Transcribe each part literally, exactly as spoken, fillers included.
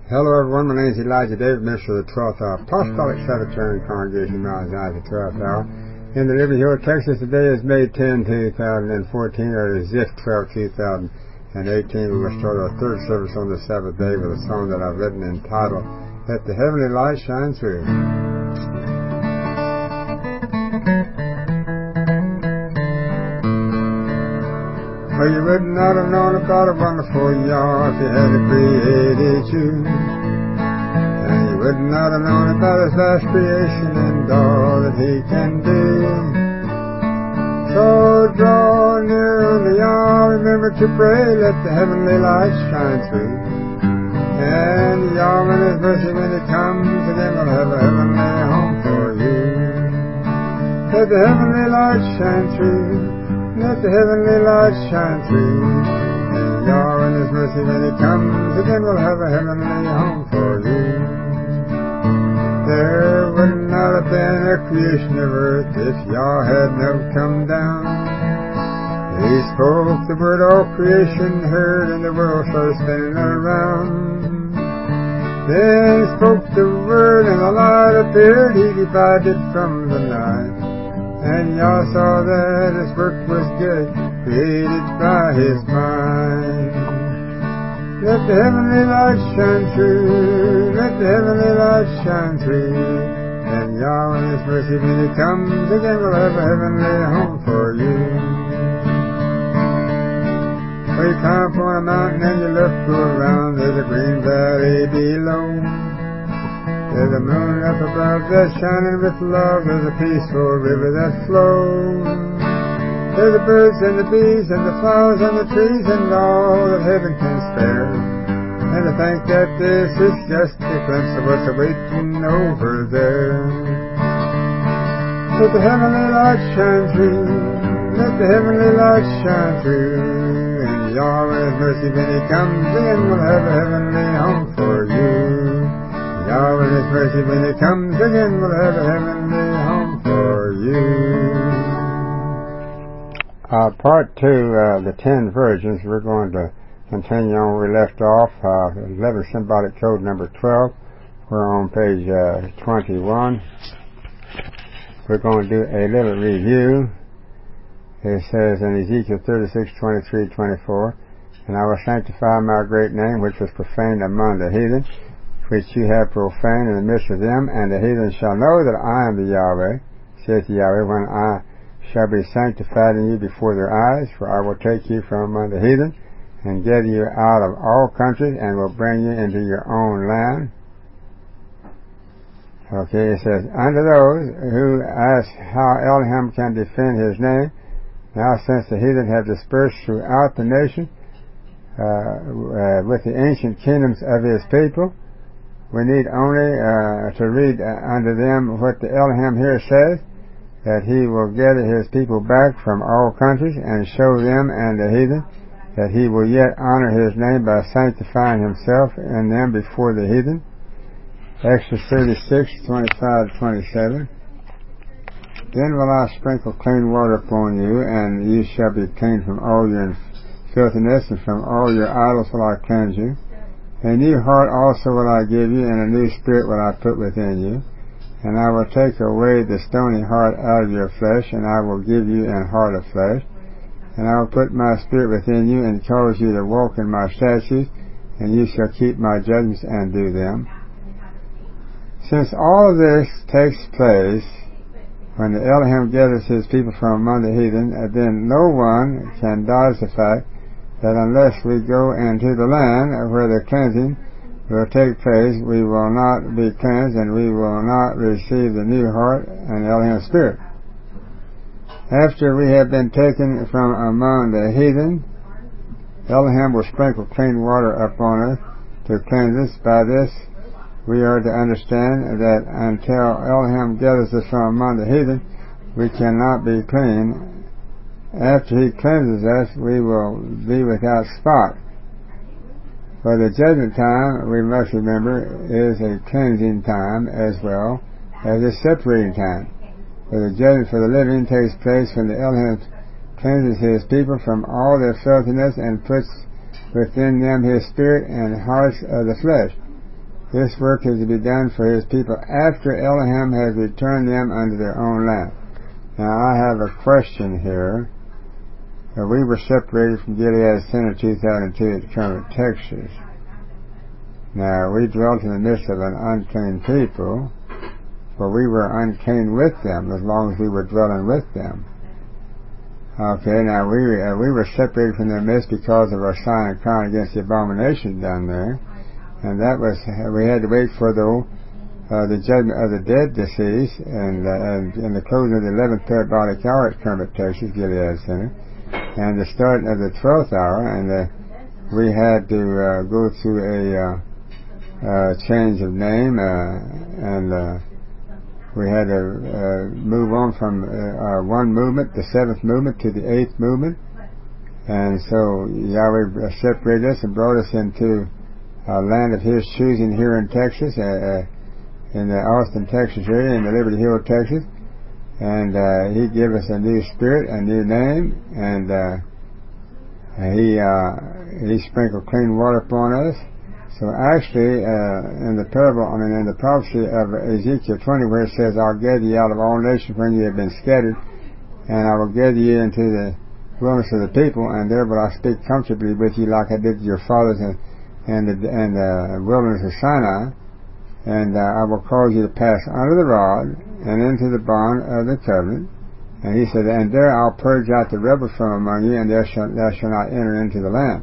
Hello everyone, my name is Elijah David, minister of the twelfth Hour Apostolic Sabbatarian Congregation, Mount Zion, the twelfth Hour. In the Liberty Hill, Texas, today is May tenth, two thousand fourteen, or it is Ziph twelfth, two thousand eighteen. We will start our third service on the Sabbath day with a song that I've written entitled, Let the Heavenly Light Shine Through. Well, you would not have known about a wonderful Yah if He hadn't created you. And you would not have known about His vast creation and all that He can do. So draw near unto Yah, remember to pray, let the heavenly light shine through. And Yah in His mercy when He comes again will have a heavenly home for you. Let the heavenly light shine through. Let the heavenly light shine through. And Yah in His mercy when He comes again will have a heavenly home for you. There would not have been a creation of earth if Yah had never come down. He spoke the word, all creation heard, and the world started spinning around. Then He spoke the word, and the light appeared. He divided from the night. And Yah saw that His work was good, created by His mind. Let the heavenly light shine through, let the heavenly light shine through. And Yah in His mercy when He comes again will have a heavenly home for you. Well, you climb up on a mountain and you look around, there's a green valley below. There's a moon up above that's shining with love. There's a peaceful river that flows. There's the birds and the bees and the flowers and the trees and all that heaven can spare. And to think that this is just a glimpse of what's awaiting over there. Let the heavenly light shine through. Let the heavenly light shine through. And Yah in His mercy when He comes again will have a heavenly home for you. Yah in His mercy when He comes again will have a heavenly home for you. Uh, part two, uh, the ten virgins, we're going to continue on where we left off. Uh, eleven symbolic code number twelve. We're on page uh, twenty-one. We're going to do a little review. It says in Ezekiel thirty-six, twenty-three, twenty-four, And I will sanctify my great name, which was profaned among the heathen, which you have profaned in the midst of them, and the heathen shall know that I am the Yahweh, saith the Yahweh, when I shall be sanctified in you before their eyes, for I will take you from among the heathen, and gather you out of all countries, and will bring you into your own land. Okay, it says, unto those who ask how Elohim can defend His name, now since the heathen have dispersed throughout the nation, uh, uh, with the ancient kingdoms of His people, we need only uh, to read uh, unto them what the Elohim here says, that He will gather His people back from all countries and show them and the heathen that He will yet honor His name by sanctifying Himself in them before the heathen. Exodus thirty-six, twenty-five to twenty-seven. Then will I sprinkle clean water upon you, and ye shall be clean from all your filthiness, and from all your idols will I cleanse you. A new heart also will I give you, and a new spirit will I put within you. And I will take away the stony heart out of your flesh, and I will give you an heart of flesh. And I will put my spirit within you, and cause you to walk in my statutes, and you shall keep my judgments and do them. Since all of this takes place when the Elohim gathers His people from among the heathen, then no one can dodge the fact that unless we go into the land where the cleansing will take place, we will not be cleansed, and we will not receive the new heart and Elohim spirit. After we have been taken from among the heathen, Elohim will sprinkle clean water upon us to cleanse us. By this we are to understand that until Elohim gathers us from among the heathen, we cannot be clean. After He cleanses us, we will be without spot. For the judgment time, we must remember, is a cleansing time as well as a separating time. For the judgment for the living takes place when the Elohim cleanses His people from all their filthiness and puts within them His spirit and hearts of the flesh. This work is to be done for his people after Elohim has returned them unto their own land. Now I have a question here. Uh, we were separated from Gilead Center two thousand two at Kermit, Texas. Now we dwelt in the midst of an unclean people, for we were unclean with them as long as we were dwelling with them. Okay, now we uh, we were separated from their midst because of our sign and crown against the abominations done there. And that was, we had to wait for the uh, the judgment of the dead deceased and, uh, and, and the closing of the eleventh parabolic hour at Kermit, Texas, Gilead Center, and the start of the twelfth hour, and uh, we had to uh, go through a uh, uh, change of name, uh, and uh, we had to uh, move on from uh, one movement, the seventh movement, to the eighth movement, and so Yahweh separated us and brought us into Uh, land of his choosing here in Texas, uh, uh, in the Austin, Texas area, in the Liberty Hill, Texas, and uh, he gave us a new spirit, a new name, and uh, he uh, he sprinkled clean water upon us. So actually, uh, in the parable, I mean, in the prophecy of Ezekiel twenty, where it says, "I'll gather you out of all nations when you have been scattered, and I will gather you into the wilderness of the people, and there will I speak comfortably with you, like I did to your fathers, and and the and the wilderness of Sinai, and uh, I will cause you to pass under the rod and into the bond of the covenant." And he said, "And there I'll purge out the rebels from among you, and thou shalt, thou shalt not enter into the land."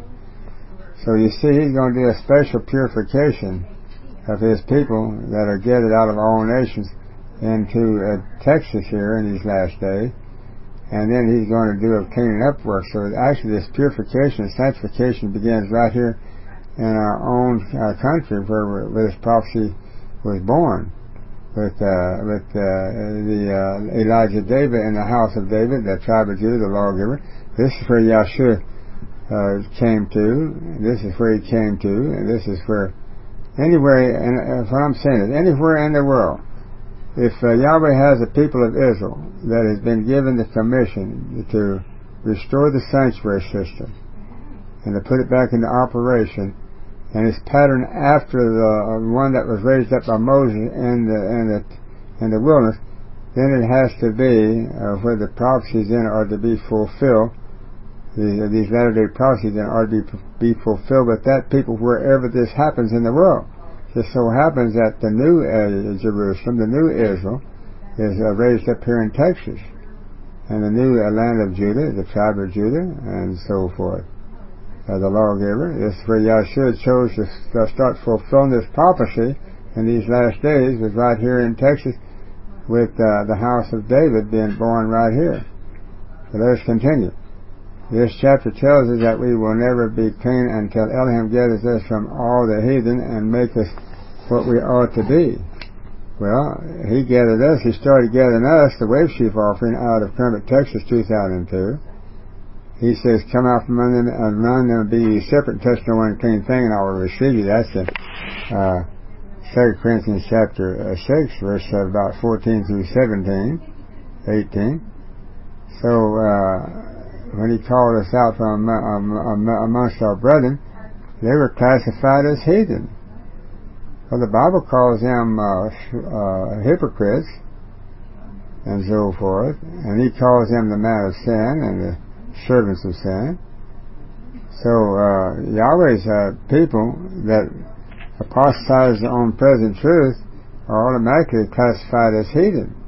So you see, he's going to do a special purification of his people that are gathered out of all nations into uh, Texas here in these last days, and then he's going to do a cleaning up work. So actually this purification and sanctification begins right here in our own uh, country, where, where this prophecy was born, with uh, with uh, the uh, Elijah David in the house of David, the tribe of Judah, the lawgiver. This is where Yahshua uh, came to. This is where he came to, and this is where anywhere. And uh, what I'm saying is, anywhere in the world, if uh, Yahweh has a people of Israel that has been given the commission to restore the sanctuary system and to put it back into operation, and it's patterned after the one that was raised up by Moses in the in the in the wilderness, then it has to be uh, where the prophecies in are to be fulfilled. These, these latter day prophecies then are to be be fulfilled with that people wherever this happens in the world. It just so happens that the new uh, Jerusalem, the new Israel, is uh, raised up here in Texas, and the new uh, land of Judah, the tribe of Judah, and so forth. Uh, the lawgiver. This is where Yahshua chose to uh, start fulfilling this prophecy in these last days, was right here in Texas, with uh, the house of David being born right here. So let us continue. This chapter tells us that we will never be clean until Elohim gathers us from all the heathen and make us what we ought to be. Well, he gathered us, he started gathering us, the wave sheaf offering, out of Kermit, Texas, two thousand two. He says, "Come out from among them, among them and be ye separate, and touch no unclean thing, and I will receive you." That's in uh, Second Corinthians chapter uh, six, verse uh, about fourteen through seventeen, eighteen. So uh, when he called us out from um, um, amongst our brethren, they were classified as heathen. Well, the Bible calls them uh, uh, hypocrites and so forth, and he calls them the man of sin and the servants of sin. So uh, Yahweh's uh, people that apostatize on present truth are automatically classified as heathen.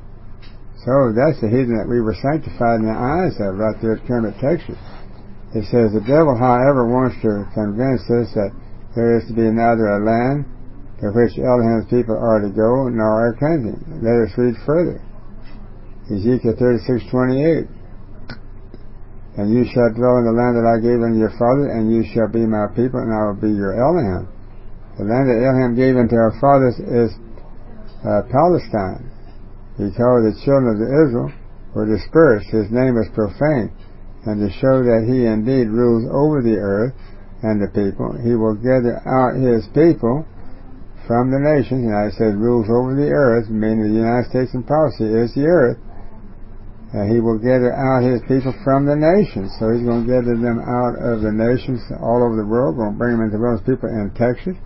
So that's the heathen that we were sanctified in the eyes of right there at Kermit, Texas. It says, "The devil, however, wants to convince us that there is to be neither a land to which Elohim's people are to go, nor a cleansing." Let us read further. Ezekiel thirty-six twenty-eight. "And you shall dwell in the land that I gave unto your fathers, and you shall be my people, and I will be your Elohim." The land that Elohim gave unto our fathers is uh, Palestine. Because the children of Israel were dispersed, his name was profaned. And to show that he indeed rules over the earth and the people, he will gather out his people from the nations. And I said rules over the earth, meaning the United States in prophecy is the earth. Uh, he will gather out his people from the nations. So he's going to gather them out of the nations all over the world, going to bring them into those people in Texas,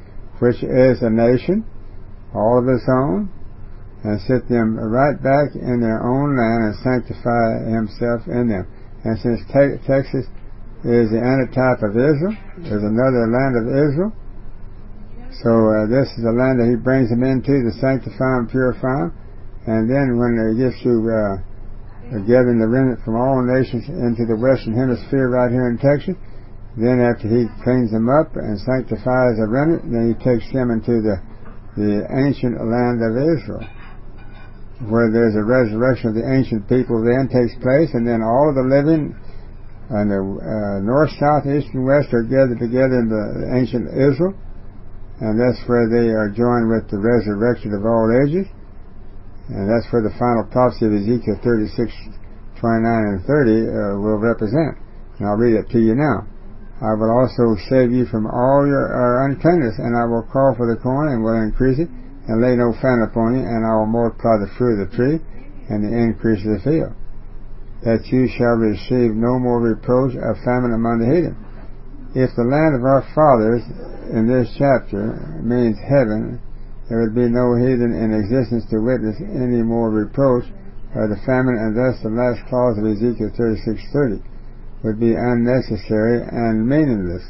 which is a nation, all of its own, and set them right back in their own land and sanctify himself in them. And since te- Texas is the antitype of Israel, there's another land of Israel, so uh, this is the land that he brings them into to sanctify and purify them. And then when they get to uh, gathering the remnant from all nations into the western hemisphere right here in Texas, then after he cleans them up and sanctifies the remnant, then he takes them into the, the ancient land of Israel, where there's a resurrection of the ancient people then takes place, and then all of the living on the uh, north, south, east, and west are gathered together in the ancient Israel, and that's where they are joined with the resurrection of all ages, and that's where the final prophecy of Ezekiel thirty-six, twenty-nine, and thirty uh, will represent. And I'll read it to you now. I will also save you from all your uh, uncleanness, and I will call for the corn and will increase it, and lay no fan upon you, and I will multiply the fruit of the tree and the increase of the field, that you shall receive no more reproach of famine among the heathen. If the land of our fathers in this chapter means heaven, there would be no heathen in existence to witness any more reproach of the famine, and thus the last clause of Ezekiel thirty-six thirty would be unnecessary and meaningless.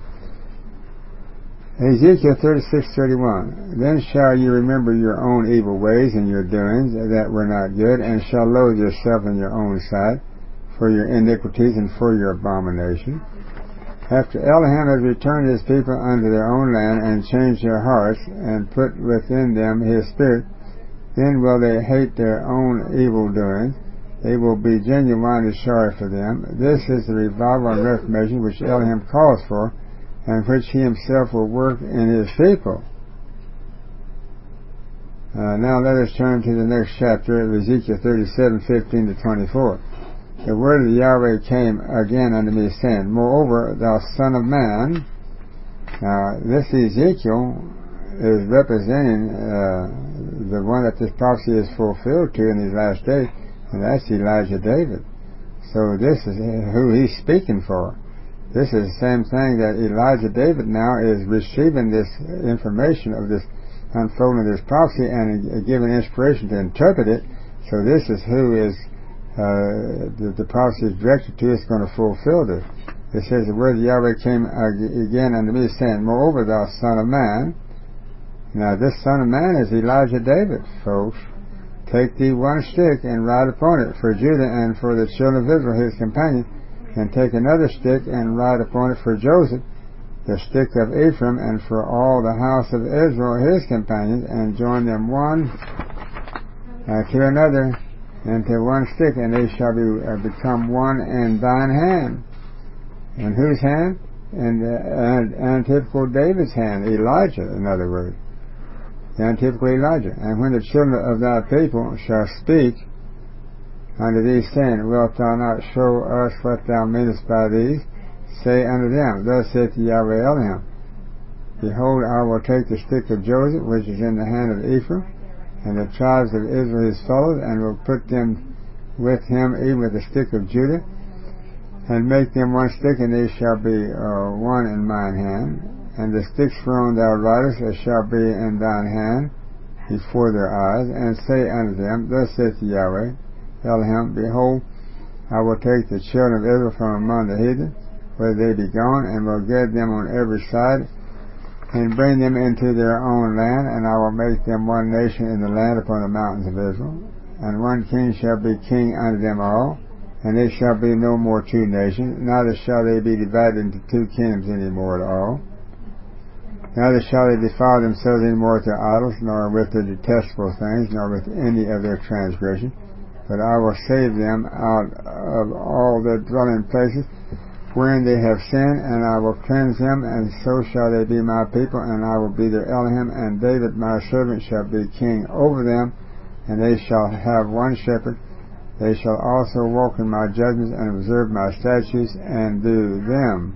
Ezekiel thirty-six thirty-one, then shall you remember your own evil ways and your doings that were not good, and shall loathe yourself in your own sight for your iniquities and for your abomination. After Elohim has returned his people unto their own land and changed their hearts and put within them his spirit, then will they hate their own evil doings. They will be genuinely sorry for them. This is the revival and reformation which Elohim calls for, and which he himself will work in his people. Uh, now let us turn to the next chapter of Ezekiel thirty-seven, fifteen to twenty-four. The word of Yahweh came again unto me, saying, Moreover, thou son of man. Now this Ezekiel is representing uh, the one that this prophecy is fulfilled to in these last days, and that's Elijah David. So this is who he's speaking for. This is the same thing that Elijah David now is receiving this information of this unfolding of this prophecy and given inspiration to interpret it. So this is who is uh, the, the prophecy is directed to. It's going to fulfill this. It says, the word of Yahweh came again unto me, saying, Moreover, thou son of man. Now this son of man is Elijah David, folks. Take thee one stick and ride upon it for Judah and for the children of Israel his companion, and take another stick and ride upon it for Joseph, the stick of Ephraim, and for all the house of Israel his companions, and join them one uh, to another, and to one stick, and they shall be uh, become one in thine hand. In whose hand? In the uh, antiphysical David's hand, Elijah, in other words. The antiphysical Elijah. And when the children of thy people shall speak unto thee, saying, Wilt thou not show us what thou meanest by these? Say unto them, Thus saith Yahweh Elohim, Behold, I will take the stick of Joseph, which is in the hand of Ephraim, and the tribes of Israel his fellows, and will put them with him, even with the stick of Judah, and make them one stick, and they shall be uh, one in mine hand. And the sticks whereon thou ridest shall be in thine hand before their eyes, and say unto them, Thus saith Yahweh Elohim, Behold, I will take the children of Israel from among the heathen, where they be gone, and will gather them on every side, and bring them into their own land, and I will make them one nation in the land upon the mountains of Israel. And one king shall be king unto them all, and they shall be no more two nations, neither shall they be divided into two kingdoms any more at all. Neither shall they defile themselves any more with their idols, nor with their detestable things, nor with any of their transgressions. But I will save them out of all their dwelling places wherein they have sinned, and I will cleanse them, and so shall they be my people, and I will be their Elohim, and David my servant shall be king over them, and they shall have one shepherd. They shall also walk in my judgments, and observe my statutes, and do them.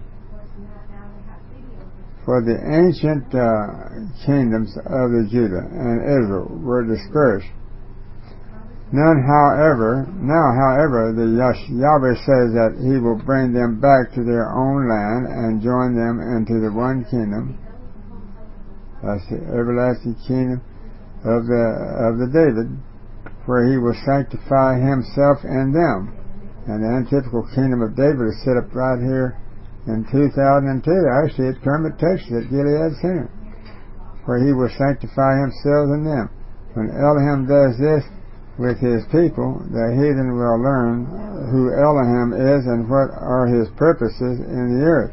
For the ancient uh, kingdoms of the Judah and Israel were dispersed. None, however, now, however, the Yahweh says that he will bring them back to their own land and join them into the one kingdom. That's the everlasting kingdom of the of the David, where he will sanctify himself and them. And the antithetical kingdom of David is set up right here in two thousand two, actually at Kermit, Texas, at Gilead Center, where he will sanctify himself and them. When Elohim does this with his people, the heathen will learn who Elohim is and what are his purposes in the earth.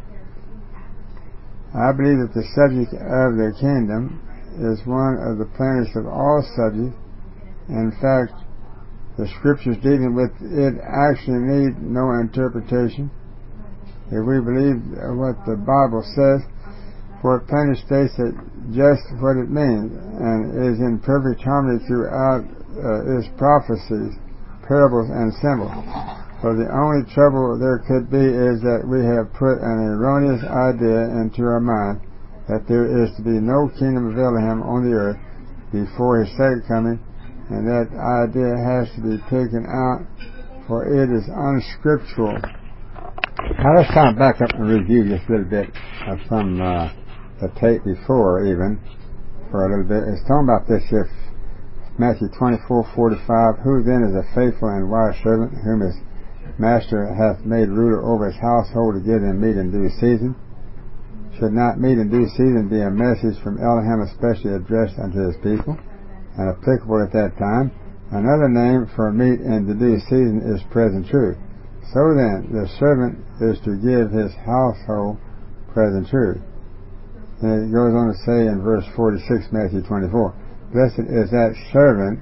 I believe that the subject of the kingdom is one of the plainest of all subjects. In fact, the scriptures dealing with it actually need no interpretation. If we believe what the Bible says, for it plainly states that just what it means, and is in perfect harmony throughout uh, its prophecies, parables, and symbols. So the only trouble there could be is that we have put an erroneous idea into our mind that there is to be no kingdom of Elohim on the earth before his second coming, and that idea has to be taken out, for it is unscriptural. Now let's kind of back up and review just a little bit uh, from uh, the tape before, even for a little bit. It's talking about this here, Matthew twenty-four forty-five. Who then is a faithful and wise servant, whom his master hath made ruler over his household to give them meat in due season? Should not meat in due season be a message from Elohim especially addressed unto his people, and applicable at that time? Another name for meat in the due season is present truth. So then, the servant is to give his household present truth. And it goes on to say in verse forty-six, Matthew twenty-four, blessed is that servant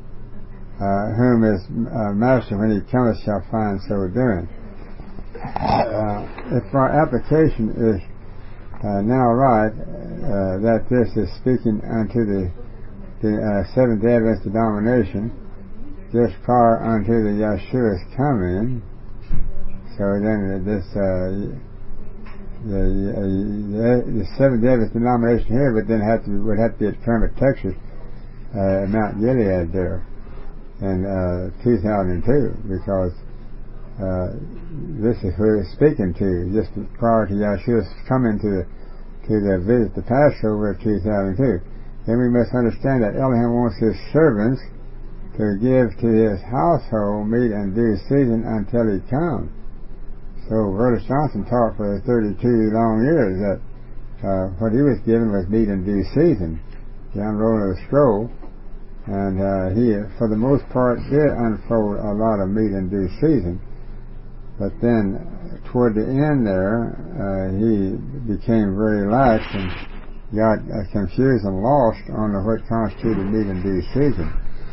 uh, whom his uh, master, when he cometh, shall find so doing. Uh, if our application is uh, now right, uh, that this is speaking unto the, the uh, Seventh-day Adventist denomination just prior unto the Yeshua's coming, so then this uh, the, uh, the Seventh-day Adventist denomination here would then have to would have to be at Kermit, Texas, uh, Mount Gilead there in uh, two thousand two, because uh, this is who it's speaking to, just prior to Yeshua's coming to to the visit the Passover of two thousand two. Then we must understand that Elohim wants his servants to give to his household meat in due season until he comes. So Vertus Johnson taught for thirty-two long years that uh, what he was given was meat in due season, the unrolling of the scroll. And uh, he, for the most part, did unfold a lot of meat in due season. But then, toward the end there, uh, he became very lax and got uh, confused and lost on what constituted meat in due season.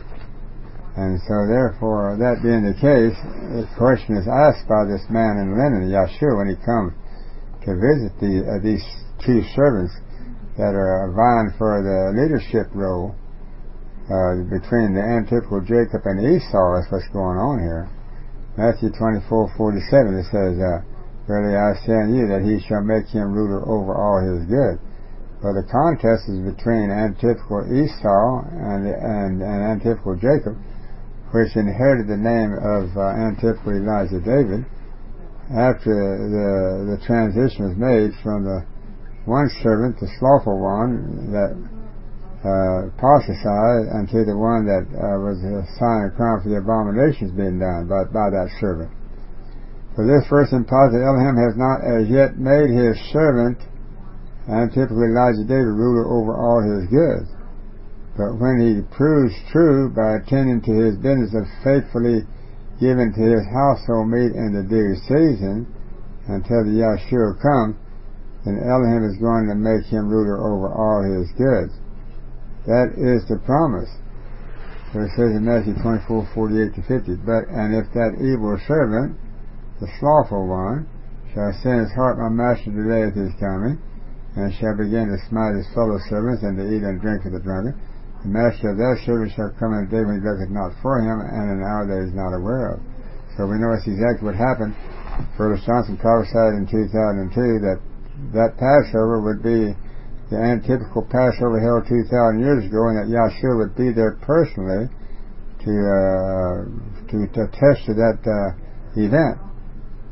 And so, therefore, that being the case, the question is asked by this man in linen, Yeshua, when he comes to visit the, uh, these two servants that are vying for the leadership role. Uh, between the antithetical Jacob and Esau is what's going on here. Matthew twenty-four forty-seven, it says, uh, verily I say unto you that he shall make him ruler over all his goods. But the contest is between antithetical Esau and, and, and antithetical Jacob, which inherited the name of uh, antithetical Elijah David, after the, the transition was made from the one servant, the slothful one, that Uh, apostatized unto the one that uh, was a sign of crime for the abominations being done by, by that servant. For this verse implies that Elohim has not as yet made his servant, and typically Elijah David, ruler over all his goods. But when he proves true by attending to his business of faithfully giving to his household meat in the due season until the Yeshua comes, then Elohim is going to make him ruler over all his goods. That is the promise. So it says in Matthew twenty-four forty-eight to fifty, but, and if that evil servant, the slothful one, shall say in his heart, my master delayeth his coming, and shall begin to smite his fellow servants, and to eat and drink with the drunken, the master of that servant shall come in a day when he looketh not for him, and an hour that he is not aware of. So we know that's exactly what happened. Vertus Johnson prophesied in two thousand two that that Passover would be the antithetical Passover held two thousand years ago, and that Yahshua would be there personally to uh, to, to attest to that uh, event.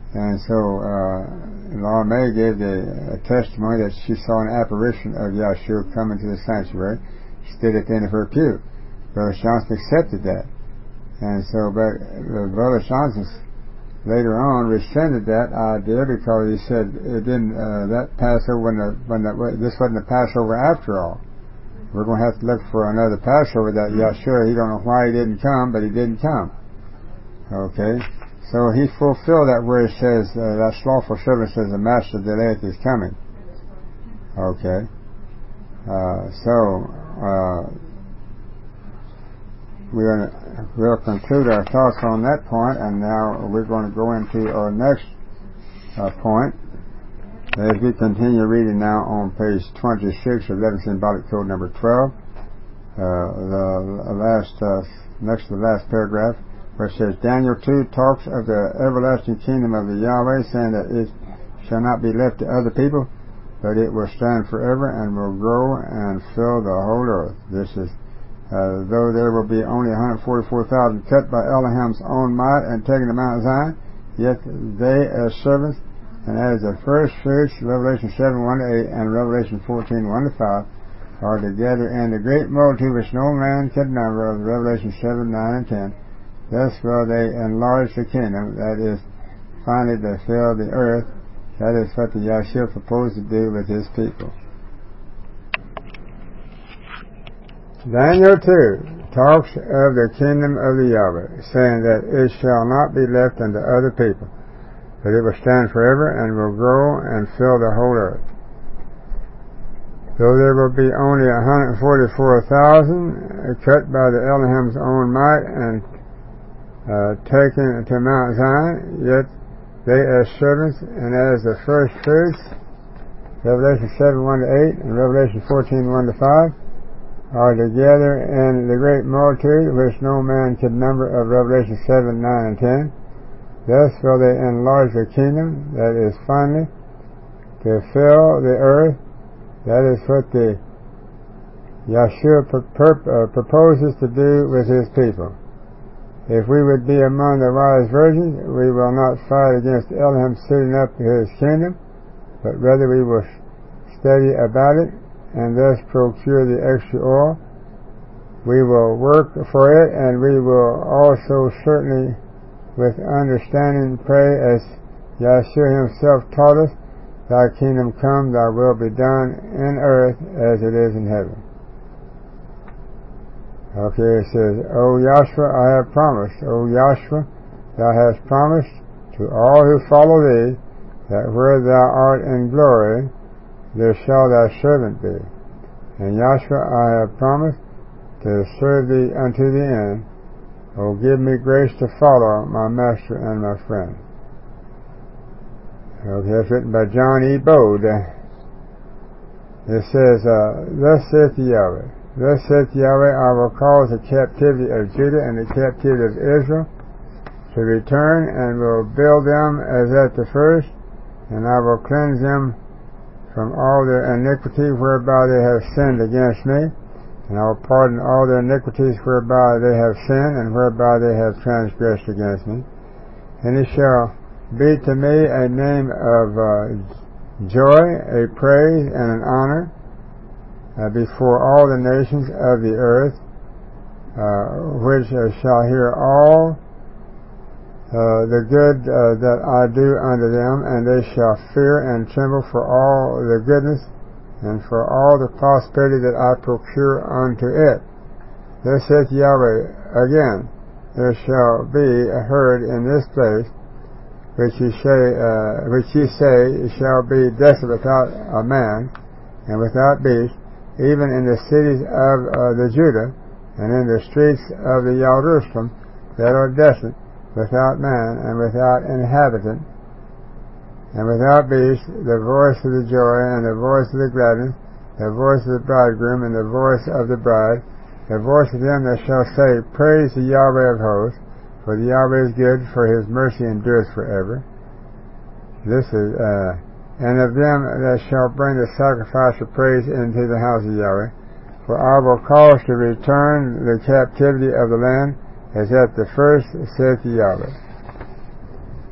And so uh, Laura May gave the uh, testimony that she saw an apparition of Yahshua coming to the sanctuary. She stood at the end of her pew. Brother Johnson accepted that. And so but, uh, Brother Johnson later on rescinded that idea because he said it didn't, uh, that Passover, when the, when the, this wasn't the Passover after all. We're going to have to look for another Passover that Yahshua, he don't know why he didn't come, but he didn't come. Okay? So he fulfilled that where he says, uh, that slothful servant says, the master delayeth his coming. Okay? Uh, so, uh, we're going to, we'll conclude our thoughts on that point, and now we're going to go into our next uh, point as we continue reading now on page twenty-six of Letter Symbolic Code number twelve, uh, the last, uh, next to the last paragraph, where it says, Daniel two talks of the everlasting kingdom of the Yahweh, saying that it shall not be left to other people, but it will stand forever and will grow and fill the whole earth. This is, uh, though there will be only one hundred forty-four thousand cut by Elohim's own might and taken to Mount Zion, yet they as servants and as the first fruits, Revelation seven, one to eight, and Revelation fourteen, one to five, are together in the great multitude which no man can number, of Revelation seven, nine, and ten. Thus will they enlarge the kingdom, that is, finally to fill the earth. That is what the Yahshua proposed to do with his people. Daniel two talks of the kingdom of the Yahweh, saying that it shall not be left unto other people, but it will stand forever and will grow and fill the whole earth. Though there will be only one hundred forty-four thousand cut by the Elohim's own might and Uh, taken to Mount Zion, yet they as servants and as the first fruits, Revelation seven, one to eight, and Revelation fourteen, one to five, are together in the great multitude which no man can number, of Revelation seven, nine, and ten. Thus will they enlarge the kingdom, that is finally to fill the earth. That is what the Yahshua pur- pur- uh, proposes to do with his people. If we would be among the wise virgins, we will not fight against Elohim setting up his kingdom, but rather we will study about it and thus procure the extra oil. We will work for it, and we will also certainly with understanding pray as Yahshua himself taught us, Thy kingdom come, Thy will be done in earth as it is in heaven. Okay, it says, O Yahshua, I have promised, O Yahshua, Thou hast promised to all who follow Thee, that where Thou art in glory, there shall Thy servant be. And Yahshua, I have promised to serve Thee unto the end. O give me grace to follow my Master and my friend. Okay, that's written by John E. Bode. It says, uh, Thus saith Yahweh, Thus saith Yahweh, I will cause the captivity of Judah and the captivity of Israel to return, and will build them as at the first, and I will cleanse them from all their iniquity whereby they have sinned against me, and I will pardon all their iniquities whereby they have sinned, and whereby they have transgressed against me. And it shall be to me a name of uh, joy, a praise, and an honor, Uh, before all the nations of the earth, uh, which uh, shall hear all uh, the good uh, that I do unto them, and they shall fear and tremble for all the goodness and for all the prosperity that I procure unto it. Thus saith Yahweh again, there shall be heard in this place, which ye say, uh, which ye say shall be desolate without a man and without beast, even in the cities of uh, the Judah, and in the streets of the Jerusalem that are desolate, without man, and without inhabitant, and without beast, the voice of the joy, and the voice of the gladness, the voice of the bridegroom, and the voice of the bride, the voice of them that shall say, Praise the Yahweh of hosts, for the Yahweh is good, for his mercy endureth forever. This is, uh, and of them that shall bring the sacrifice of praise into the house of Yahweh. For I will cause to return the captivity of the land as at the first, saith Yahweh.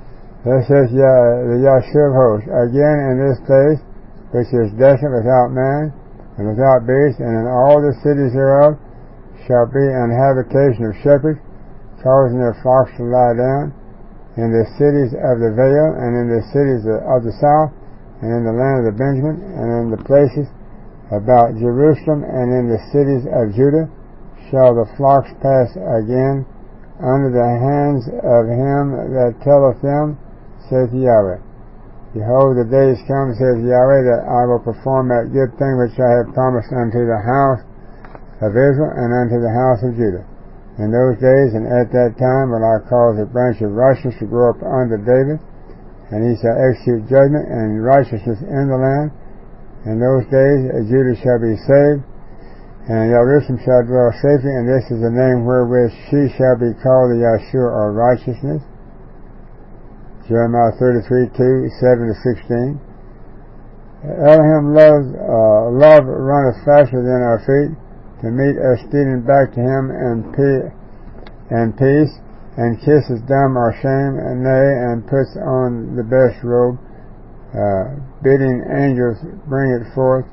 Thus says Yah, the Yahshua of hosts, again in this place, which is desolate without man, and without beast, and in all the cities thereof, shall be an habitation of shepherds, causing their flocks to lie down, in the cities of the vale, and in the cities of the south, and in the land of the Benjamin, and in the places about Jerusalem, and in the cities of Judah, shall the flocks pass again under the hands of him that telleth them, saith Yahweh. Behold, the days come, says Yahweh, that I will perform that good thing which I have promised unto the house of Israel and unto the house of Judah. In those days and at that time will I cause a branch of righteousness to grow up unto David, and he shall execute judgment and righteousness in the land. In those days Judah shall be saved, and Jerusalem shall dwell safely, and this is the name wherewith she shall be called the Yahshua, or righteousness. Jeremiah thirty-three, two, seven to sixteen. Elohim loves, uh, love runneth faster than our feet, to meet us stealing back to him and, pe- and peace, and kisses dumb our shame, and nay, and puts on the best robe, uh, bidding angels bring it forth.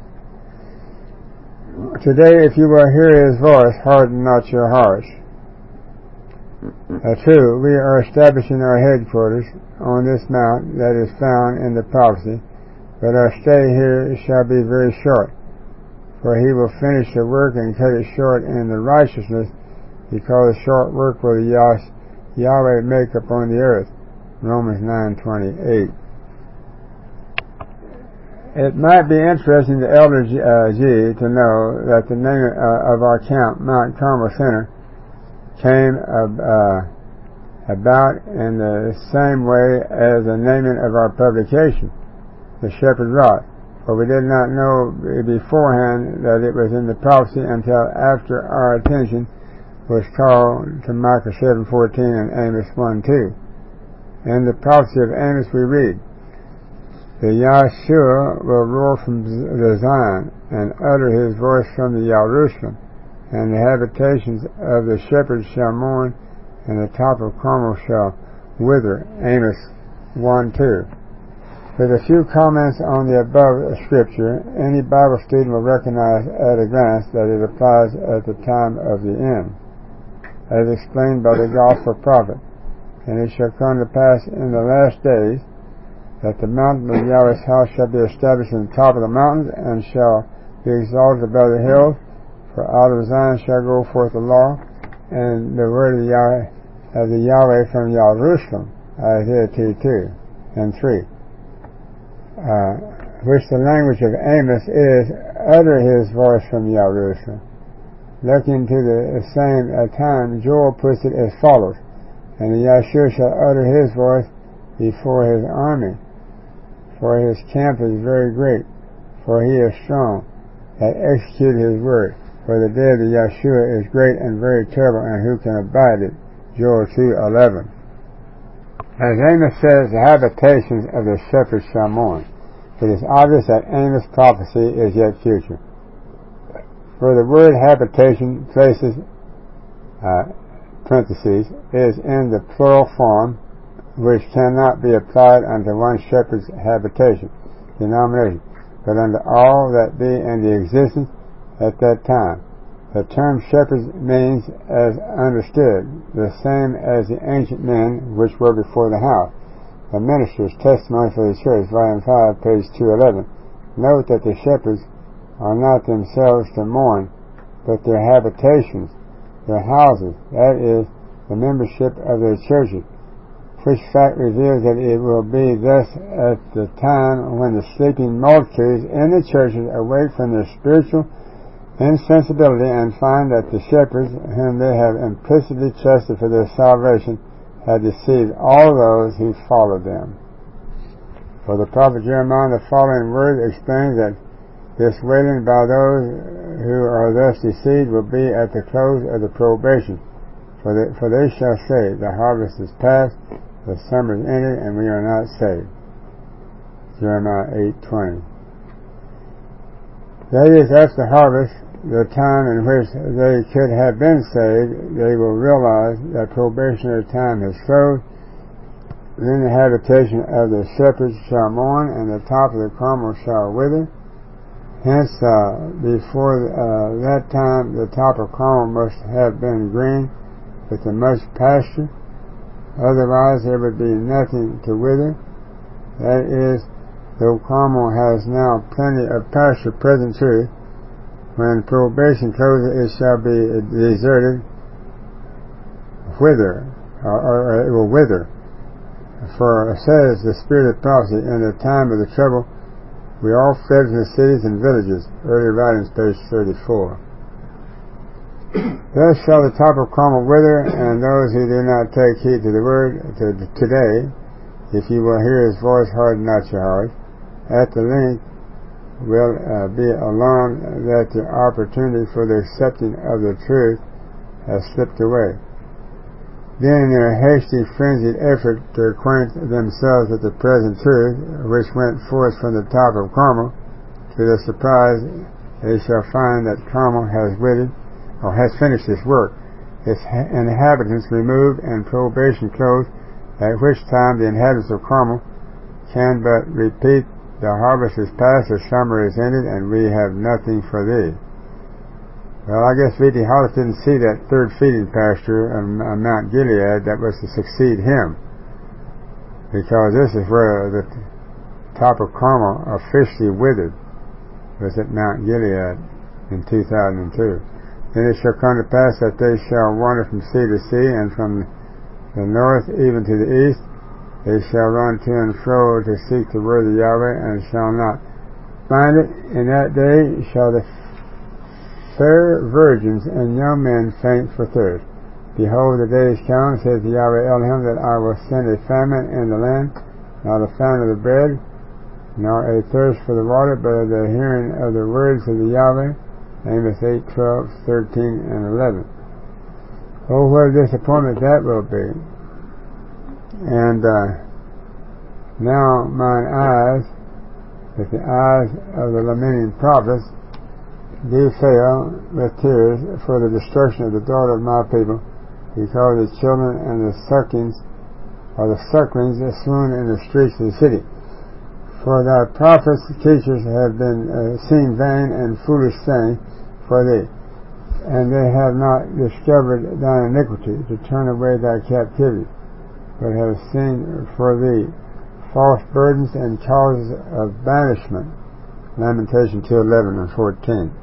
Today, if you will hear his voice, harden not your hearts. Uh, true, we are establishing our headquarters on this mount that is found in the prophecy, but our stay here shall be very short. For he will finish the work and cut it short in the righteousness, because short work will Yah- Yahweh make upon the earth. Romans nine twenty-eight. It might be interesting to Elder G, uh, G to know that the name uh, of our camp, Mount Carmel Center, came uh, about in the same way as the naming of our publication, The Shepherd's Rod. For we did not know beforehand that it was in the prophecy until after our attention was called to Micah seven fourteen and Amos one two. In the prophecy of Amos we read, the Yahshua will roar from the Zion, and utter his voice from the Jerusalem, and the habitations of the shepherds shall mourn, and the top of Carmel shall wither. Amos one two. With a few comments on the above scripture, any Bible student will recognize at a glance that it applies at the time of the end, as explained by the gospel prophet. And it shall come to pass in the last days that the mountain of Yahweh's house shall be established in the top of the mountains, and shall be exalted above the hills. For out of Zion shall go forth the law, and the word of, Yahweh, of the Yahweh from Jerusalem. Isaiah two two and three. Uh, which the language of Amos is, utter his voice from Jerusalem. Looking to the same time, Joel puts it as follows, and the Yahshua shall utter his voice before his army, for his camp is very great, for he is strong, that execute his word. For the day of the Yahshua is great and very terrible, and who can abide it? Joel two eleven. As Amos says, the habitations of the shepherds shall mourn. It is obvious that Amos' prophecy is yet future. For the word habitation, places, uh, parentheses, is in the plural form, which cannot be applied unto one shepherd's habitation, denomination, but unto all that be in the existence at that time. The term shepherds means, as understood, the same as the ancient men which were before the house. The Minister's Testimony for the Church, Volume five, page two eleven. Note that the shepherds are not themselves to mourn, but their habitations, their houses, that is, the membership of their churches, which fact reveals that it will be thus at the time when the sleeping multitudes in the churches awake from their spiritual insensibility and find that the shepherds, whom they have implicitly trusted for their salvation, had deceived all those who followed them. For the prophet Jeremiah, the following word explains that this wailing by those who are thus deceived will be at the close of the probation. For, the, for they shall say, the harvest is past, the summer is ended, and we are not saved. Jeremiah eight twenty. That is, after harvest, the time in which they could have been saved, they will realize that probationary time has closed, Then the habitation of the shepherds shall mourn, and the top of the Carmel shall wither. Hence, uh, before uh, that time, the top of Carmel must have been green with much pasture. Otherwise, there would be nothing to wither. That is, though Carmel has now plenty of pasture, present truth, when probation closes, it shall be deserted, wither, or, or, or it will wither. For it says the spirit of prophecy, in the time of the trouble, we all fled from the cities and villages. Earlier writings, page thirty-four. Thus shall the top of Carmel wither, and those who do not take heed to the word to, today, if you will hear his voice, harden not your heart. At the length will uh, be alarmed that the opportunity for the accepting of the truth has slipped away. Then in their hasty, frenzied effort to acquaint themselves with the present truth, which went forth from the top of Carmel, to their surprise they shall find that Carmel has withered, or has finished its work, its inhabitants removed, and probation closed, at which time the inhabitants of Carmel can but repeat, the harvest is past, the summer is ended, and we have nothing for thee. Well, I guess V T Hollis didn't see that third feeding pasture on Mount Gilead that was to succeed him, because this is where the top of Carmel officially withered, was at Mount Gilead in two thousand two. Then it shall come to pass that they shall wander from sea to sea, and from the north even to the east. They shall run to and fro to seek the word of Yahweh, and shall not find it. In that day shall the fair virgins and young men faint for thirst. Behold, the days come, says the Yahweh Elohim, that I will send a famine in the land, not a famine of the bread, nor a thirst for the water, but of the hearing of the words of the Yahweh. Amos eight, twelve, thirteen, and eleven. Oh, what a disappointment that will be. And uh, now mine eyes, with the eyes of the lamenting prophets, do fail with tears for the destruction of the daughter of my people, because the children and the sucklings, or the sucklings, swoon in the streets of the city. For thy prophets, teachers, have been uh, seen vain and foolish saying for thee, and they have not discovered thine iniquity, to turn away thy captivity, but have seen for thee false burdens and causes of banishment. Lamentation two eleven and fourteen.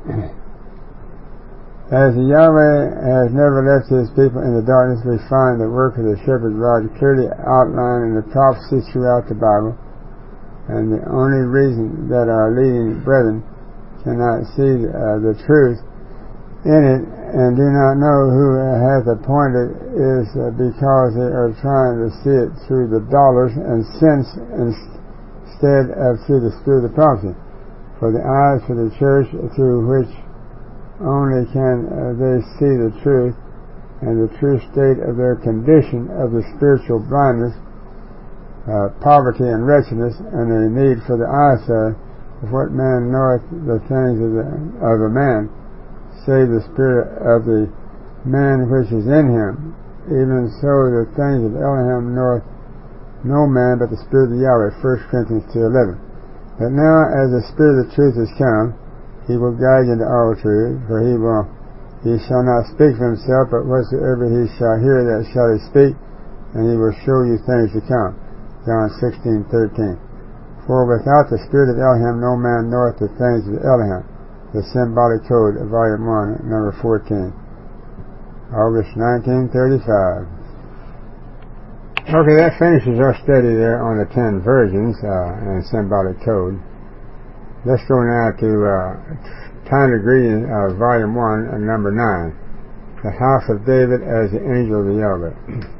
As the Yahweh has never left his people in the darkness, we find the work of the shepherd rod clearly outlined in the prophecies throughout the Bible, and the only reason that our leading brethren cannot see uh, the truth in it and do not know who hath appointed is uh, because they are trying to see it through the dollars and cents instead of through the spirit of prophecy. For the eyes for the church, through which only can uh, they see the truth and the true state of their condition of the spiritual blindness, uh, poverty and wretchedness, and the need for the eyesight of what man knoweth the things of, the, of a man, save the spirit of the man which is in him. Even so the things of Elohim knoweth no man but the spirit of Yahweh. First Corinthians two eleven. But now, as the Spirit of truth is come, he will guide you into all truth, for he will, he shall not speak for himself, but whatsoever he shall hear, that shall he speak, and he will show you things to come. John sixteen thirteen. For without the Spirit of Elohim, no man knoweth the things of Elohim. The Symbolic Code, Volume one, number fourteen. August nineteen thirty-five. Okay, that finishes our study there on the ten virgins uh, and symbolic code. Let's go now to uh, Time of Greeting, uh, Volume one, and number nine. The House of David as the Angel of the Yahweh.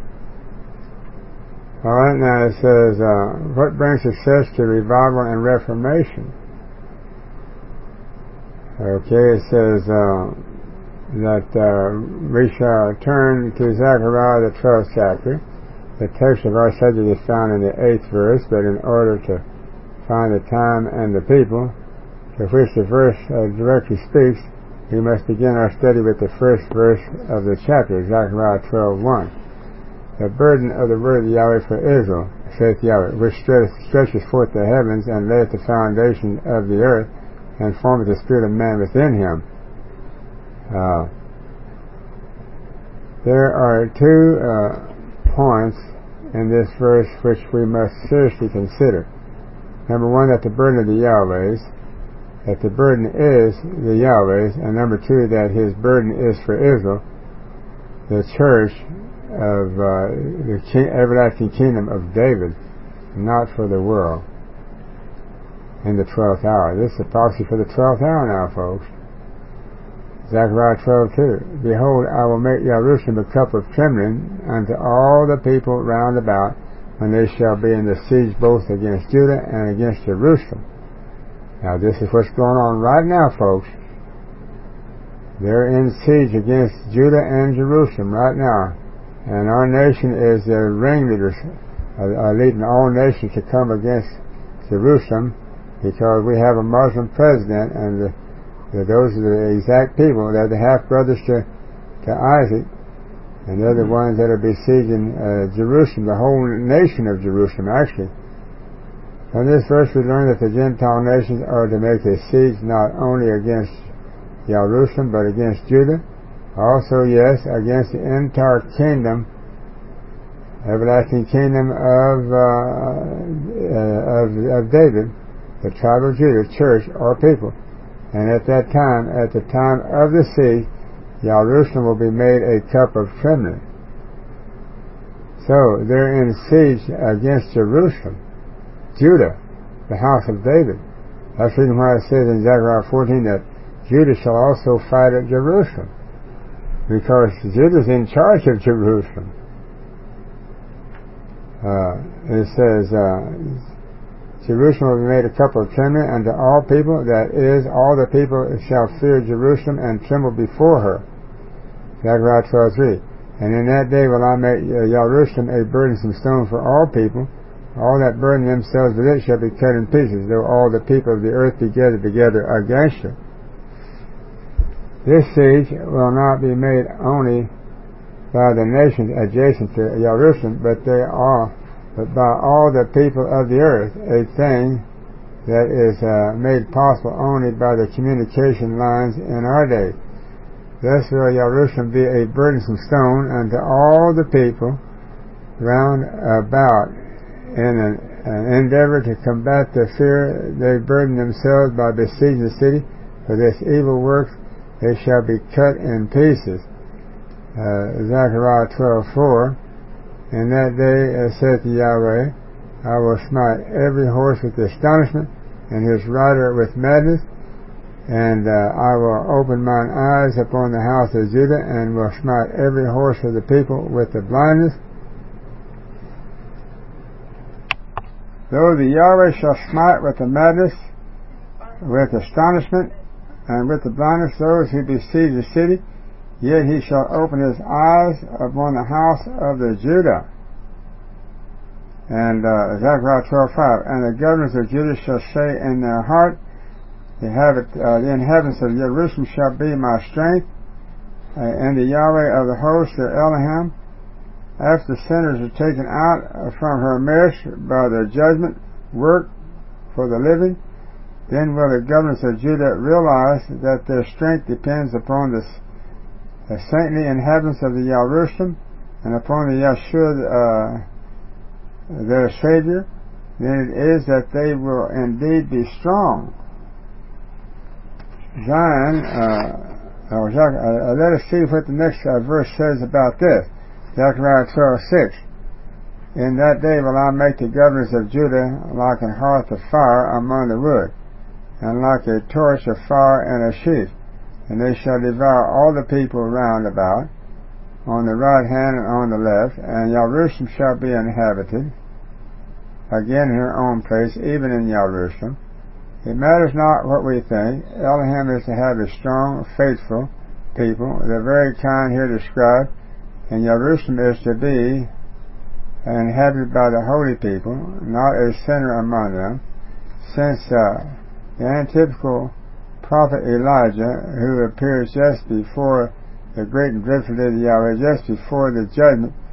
Alright, now it says, uh, what brings success to revival and reformation? Okay, it says uh, that uh, we shall turn to Zechariah, the twelfth chapter. The text of our subject is found in the eighth verse, but in order to find the time and the people to which the verse uh, directly speaks, we must begin our study with the first verse of the chapter, Zechariah twelve one. The burden of the word of Yahweh for Israel, saith Yahweh, which stretches forth the heavens, and layeth the foundation of the earth, and formeth the spirit of man within him. Uh, there are two uh, points in this verse which we must seriously consider. Number one, that the burden of the Yahweh's, that the burden is the Yahweh's, and number two, that his burden is for Israel, the church of uh, the king, everlasting kingdom of David, not for the world in the twelfth hour. This is a prophecy for the twelfth hour now, folks. Zechariah twelve two. Behold, I will make Jerusalem a cup of trembling unto all the people round about, when they shall be in the siege both against Judah and against Jerusalem. Now this is what's going on right now, folks. They're in siege against Judah and Jerusalem right now. And our nation is the ringleaders, uh, uh, leading all nations to come against Jerusalem, because we have a Muslim president, and the, the, those are the exact people. They're the half-brothers to, to Isaac, and they're the ones that are besieging uh, Jerusalem, the whole nation of Jerusalem, actually. From this verse we learn that the Gentile nations are to make a siege not only against Jerusalem, but against Judah, also, yes, against the entire kingdom, everlasting kingdom of, uh, of, of David, the tribe of Judah, church or people. And at that time, at the time of the siege, Jerusalem will be made a cup of trembling. So, they're in siege against Jerusalem, Judah, the house of David. That's the reason why it says in Zechariah fourteen that Judah shall also fight at Jerusalem, because Judah's in charge of Jerusalem. Uh, it says, uh, Jerusalem will be made a cup of trembling unto all people, that is, all the people shall fear Jerusalem and tremble before her. Zechariah twelve three. And in that day will I make Jerusalem a burdensome stone for all people. All that burden themselves with it shall be cut in pieces, though all the people of the earth be gathered together against it. This siege will not be made only by the nations adjacent to Jerusalem, but they are, but by all the people of the earth, a thing that is uh, made possible only by the communication lines in our day. Thus will Jerusalem be a burdensome stone unto all the people round about, in an, an endeavor to combat the fear they burden themselves by besieging the city. For this evil work they shall be cut in pieces. Uh, Zechariah twelve four. In that day, uh, saith Yahweh, I will smite every horse with astonishment, and his rider with madness, and uh, I will open mine eyes upon the house of Judah, and will smite every horse of the people with the blindness. Though the Yahweh shall smite with the madness, with astonishment, and with the blindness those who besiege the city, yet he shall open his eyes upon the house of the Judah. And uh, Zechariah twelve five. And the governors of Judah shall say in their heart, the, habit, uh, the inhabitants of Jerusalem shall be my strength, uh, and the Yahweh of the hosts, their Elohim. After the sinners are taken out from her midst by the judgment work for the living, then will the governors of Judah realize that their strength depends upon the, the saintly inhabitants of the Jerusalem and upon the Yeshua, uh, their Savior. Then it is that they will indeed be strong. Zion, uh, uh, uh, let us see what the next uh, verse says about this. Zechariah twelve six. In that day will I make the governors of Judah like an hearth of fire among the wood, and like a torch of fire in a sheath, and they shall devour all the people round about, on the right hand and on the left, and Jerusalem shall be inhabited, again in her own place, even in Jerusalem. It matters not what we think. Elohim is to have a strong, faithful people, the very kind here described, and Jerusalem is to be inhabited by the holy people, not a sinner among them, since uh, the antitypical prophet Elijah, who appears just before the great and dreadful day of Yahweh, just before the judgment,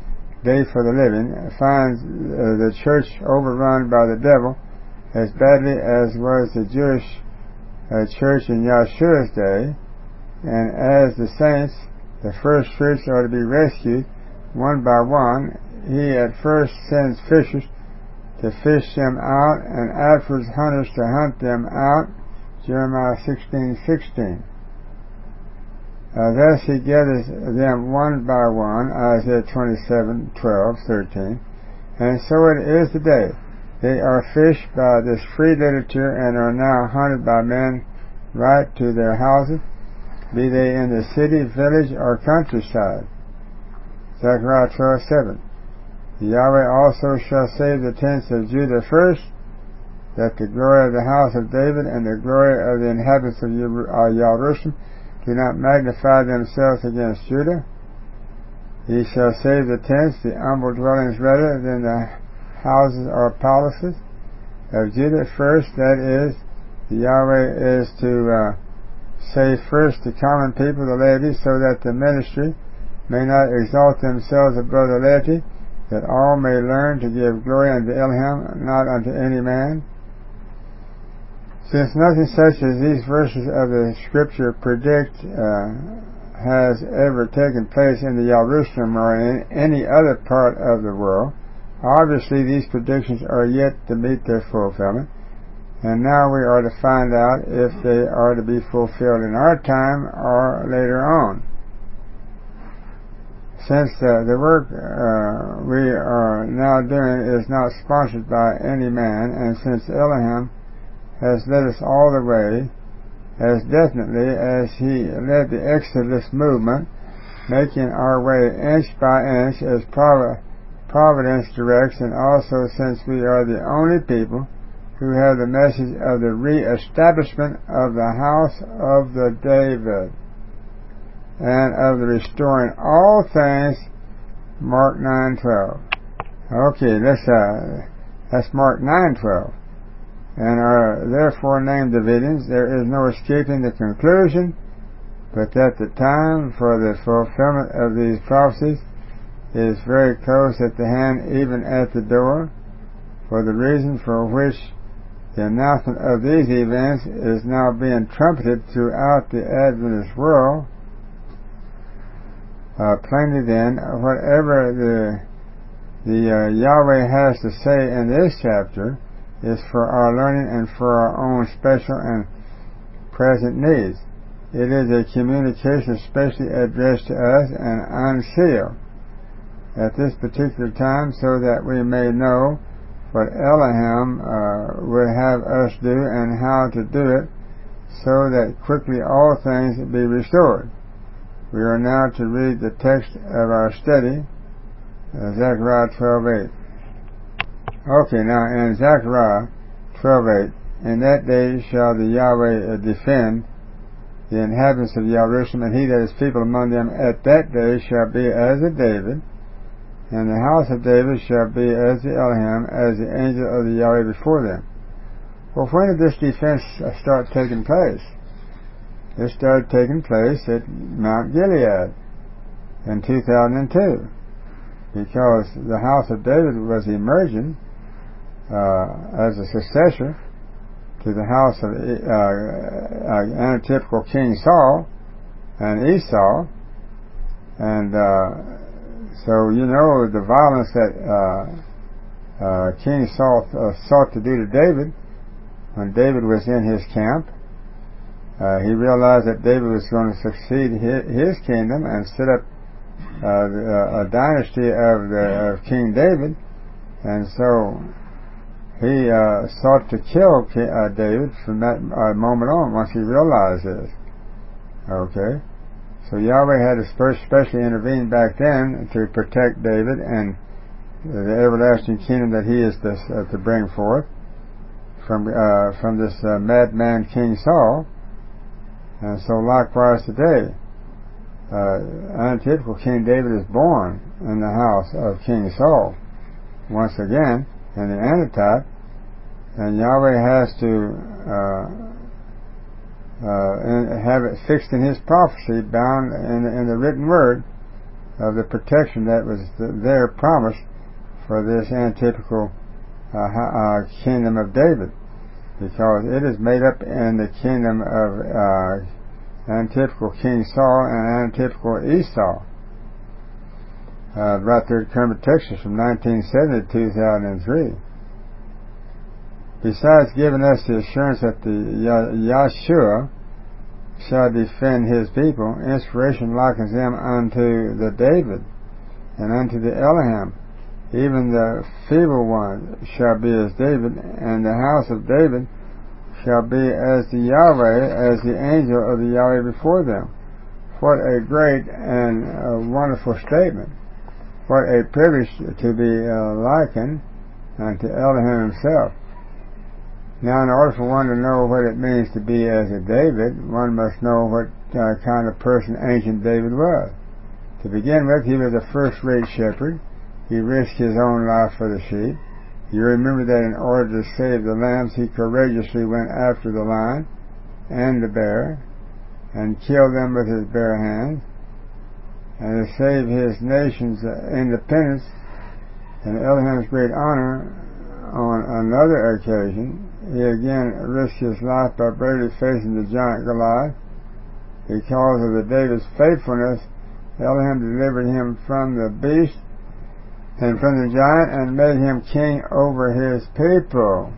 day for the living, finds uh, the church overrun by the devil as badly as was the Jewish uh, church in Yeshua's day, and as the saints, the first fruits, are to be rescued one by one, he at first sends fishers to fish them out, and afterwards hunters to hunt them out. Jeremiah sixteen sixteen. Uh, thus he gathers them one by one. Isaiah twenty-seven twelve thirteen. And so it is today. They are fished by this free literature and are now hunted by men right to their houses, be they in the city, village, or countryside. Zechariah twelve seven. Yahweh also shall save the tents of Judah first, that the glory of the house of David and the glory of the inhabitants of Jerusalem do not magnify themselves against Judah. He shall save the tents, the humble dwellings, rather than the houses or palaces of Judah first. That is, the Yahweh is to uh, save first the common people, the laity, so that the ministry may not exalt themselves above the laity, that all may learn to give glory unto Elohim, not unto any man. Since nothing such as these verses of the Scripture predict uh, has ever taken place in the Jerusalem or in any other part of the world, obviously these predictions are yet to meet their fulfillment, and now we are to find out if they are to be fulfilled in our time or later on. Since uh, the work uh, we are now doing is not sponsored by any man, and since Elohim has led us all the way, as definitely as he led the Exodus movement, making our way inch by inch as Providence directs, and also since we are the only people who have the message of the re-establishment of the house of the David, and of the restoring all things, Mark nine twelve. Okay, let's, uh, that's Mark nine twelve. And are therefore named divisions. There is no escaping the conclusion, but that the time for the fulfillment of these prophecies is very close at the hand, even at the door, for the reason for which the announcement of these events is now being trumpeted throughout the Adventist world. Uh, plainly then, whatever the the uh, Yahweh has to say in this chapter is for our learning and for our own special and present needs. It is a communication specially addressed to us and unsealed at this particular time, so that we may know what Elohim uh, would have us do and how to do it, so that quickly all things be restored. We are now to read the text of our study, uh, Zechariah twelve eight. Okay, now in Zechariah twelve eight, in that day shall the Yahweh uh, defend the inhabitants of Jerusalem, and he that is people among them at that day shall be as a David, and the house of David shall be as the Elohim, as the angel of the Yahweh before them. Well, when did this defense uh, start taking place? It started taking place at Mount Gilead in two thousand two, because the house of David was emerging uh, as a successor to the house of uh, uh, antitypical King Saul and Esau, and uh, so you know the violence that uh, uh, King Saul uh, sought to do to David when David was in his camp. Uh, he realized that David was going to succeed his, his kingdom and set up uh, the, a dynasty of, the, of King David, and so he uh, sought to kill King, uh, David from that uh, moment on, once he realized this. Okay, so Yahweh had to specially intervene back then to protect David and the everlasting kingdom that he is to, uh, to bring forth from uh, from this uh, madman King Saul. And so likewise today, uh, antitypical King David is born in the house of King Saul, once again, in the antitype, and Yahweh has to uh, uh, have it fixed in his prophecy, bound in, in the written word, of the protection that was there promised for this antitypical uh, uh, kingdom of David, because it is made up in the kingdom of uh, antitypical King Saul and antitypical Esau. Uh, right there at Kermit, Texas, from nineteen seventy to two thousand three. Besides giving us the assurance that the Yahshua shall defend his people, inspiration likens them unto the David and unto the Elohim. Even the feeble one shall be as David, and the house of David shall be as the Yahweh, as the angel of the Yahweh before them. What a great and uh, wonderful statement. What a privilege to be uh, likened unto Elohim himself. Now, in order for one to know what it means to be as a David, one must know what uh, kind of person ancient David was. To begin with, he was a first-rate shepherd. He risked his own life for the sheep. You remember that in order to save the lambs, he courageously went after the lion and the bear and killed them with his bare hands. And to save his nation's independence and Elohim's great honor, on another occasion, he again risked his life by bravely facing the giant Goliath. Because of the David's faithfulness, Elohim delivered him from the beast and from the giant and made him king over his people.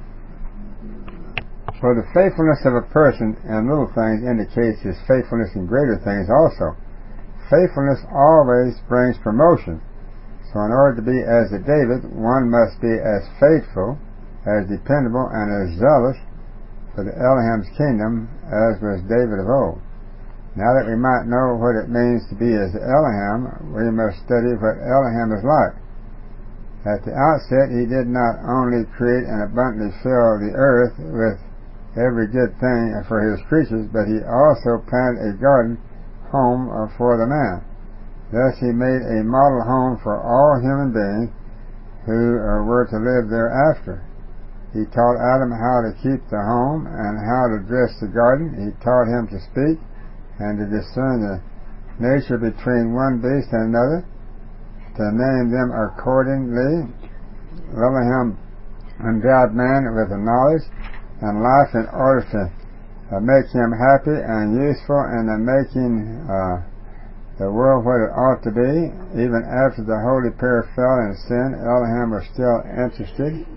For the faithfulness of a person in little things indicates his faithfulness in greater things also. Faithfulness always brings promotion. So in order to be as a David, one must be as faithful, as dependable, and as zealous for the Elohim's kingdom as was David of old. Now that we might know what it means to be as Elohim, we must study what Elohim is like. At the outset, he did not only create and abundantly fill the earth with every good thing for his creatures, but he also planted a garden home for the man. Thus he made a model home for all human beings who were to live thereafter. He taught Adam how to keep the home and how to dress the garden. He taught him to speak and to discern the nature between one beast and another, to name them accordingly. Elohim endowed man with the knowledge and life in order to uh, make him happy and useful in the making uh, the world what it ought to be. Even after the holy pair fell in sin, Elohim was still interested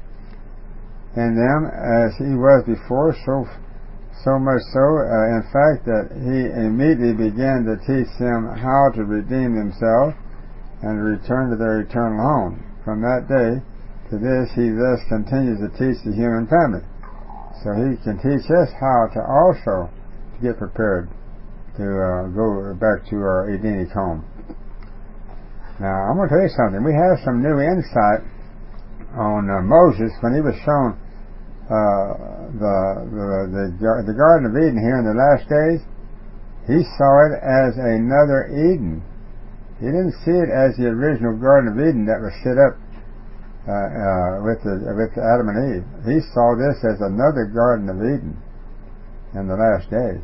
in them as he was before, so so much so, uh, in fact, that he immediately began to teach them how to redeem themselves and return to their eternal home. From that day to this, he thus continues to teach the human family. So he can teach us how to also to get prepared to uh, go back to our Edenic home. Now, I'm going to tell you something. We have some new insight on uh, Moses when he was shown uh, the, the, the, the Garden of Eden here in the last days. He saw it as another Eden. He didn't see it as the original Garden of Eden that was set up Uh, uh, with the, with Adam and Eve. He saw this as another Garden of Eden in the last days.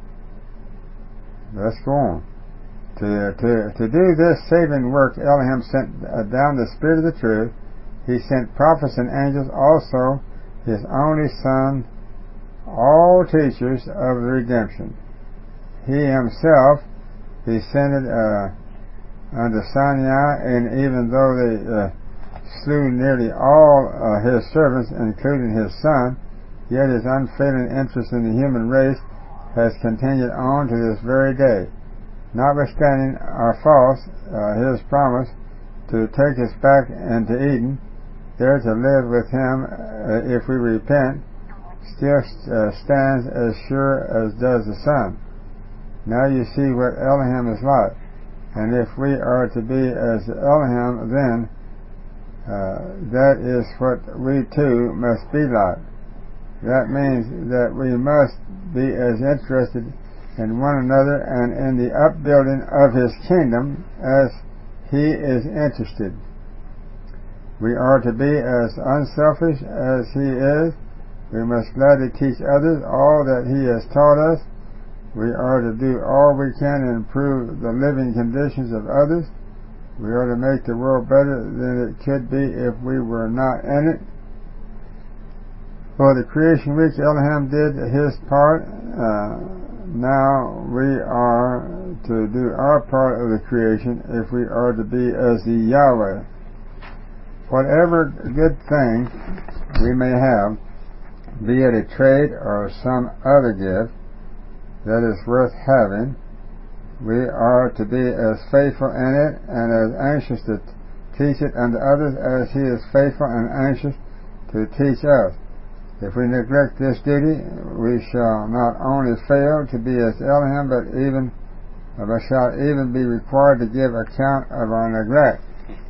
Let's go on. To, to, to do this saving work, Elohim sent uh, down the Spirit of the truth. He sent prophets and angels, also his only Son, all teachers of the redemption. He himself descended uh, unto Sinai, and even though they uh, slew nearly all uh, his servants, including his son, yet his unfailing interest in the human race has continued on to this very day. Notwithstanding our faults, uh, his promise to take us back into Eden, there to live with him uh, if we repent, still uh, stands as sure as does the sun. Now you see what Elohim is like, and if we are to be as Elohim, then Uh, that is what we too must be like. That means that we must be as interested in one another and in the upbuilding of his kingdom as he is interested. We are to be as unselfish as he is. We must gladly teach others all that he has taught us. We are to do all we can to improve the living conditions of others. We are to make the world better than it could be if we were not in it. For the creation week, Elohim did his part. Uh, now we are to do our part of the creation if we are to be as the Yahweh. Whatever good thing we may have, be it a trade or some other gift that is worth having, we are to be as faithful in it and as anxious to teach it unto others as he is faithful and anxious to teach us. If we neglect this duty, we shall not only fail to be as Elohim, but even but shall even be required to give account of our neglect.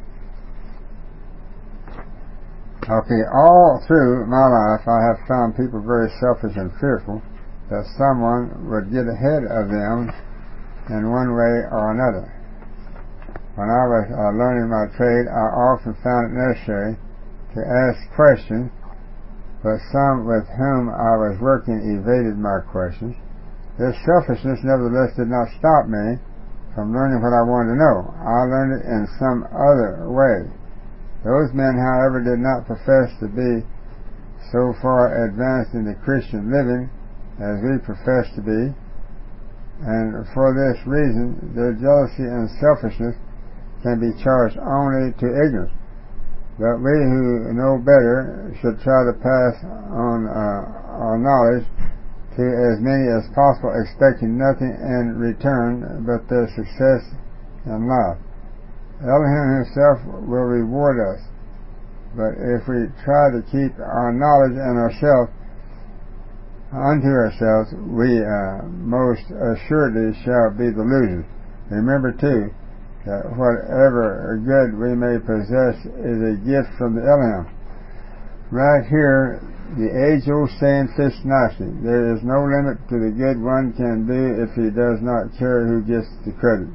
Okay, all through my life I have found people very selfish and fearful that someone would get ahead of them in one way or another. When I was uh, learning my trade, I often found it necessary to ask questions, but some with whom I was working evaded my questions. This selfishness nevertheless did not stop me from learning what I wanted to know. I learned it in some other way. Those men, however, did not profess to be so far advanced in the Christian living as we profess to be, and for this reason their jealousy and selfishness can be charged only to ignorance. But we who know better should try to pass on uh, our knowledge to as many as possible, expecting nothing in return but their success in life. Elohim himself will reward us, but if we try to keep our knowledge and ourselves unto ourselves, we uh, most assuredly shall be the losers. Remember too that whatever good we may possess is a gift from the Elohim. Right here, the age-old saying fits nicely. There is no limit to the good one can do if he does not care who gets the credit.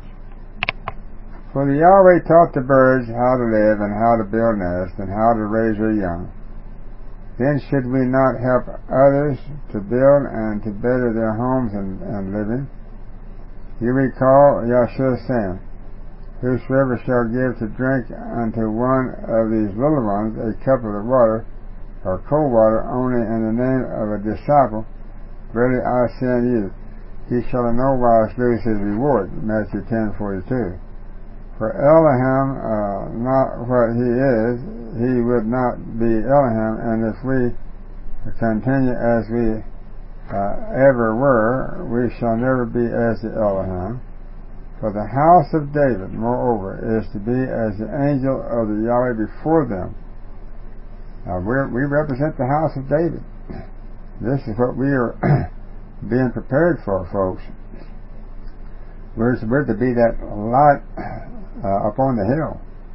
For the Yahweh taught the birds how to live and how to build nests and how to raise their young. Then should we not help others to build and to better their homes and, and living? You recall Yahshua saying, whosoever shall give to drink unto one of these little ones a cup of the water, or cold water, only in the name of a disciple, verily I say unto you, he shall in no wise lose his reward. Matthew ten forty-two. For Elohim, uh, not what he is, he would not be Elohim, and if we continue as we uh, ever were, we shall never be as the Elohim. For the house of David, moreover, is to be as the angel of the Yahweh before them. Now we're, we represent the house of David. This is what we are being prepared for, folks. We're, we're to be that light Uh, up on the hill.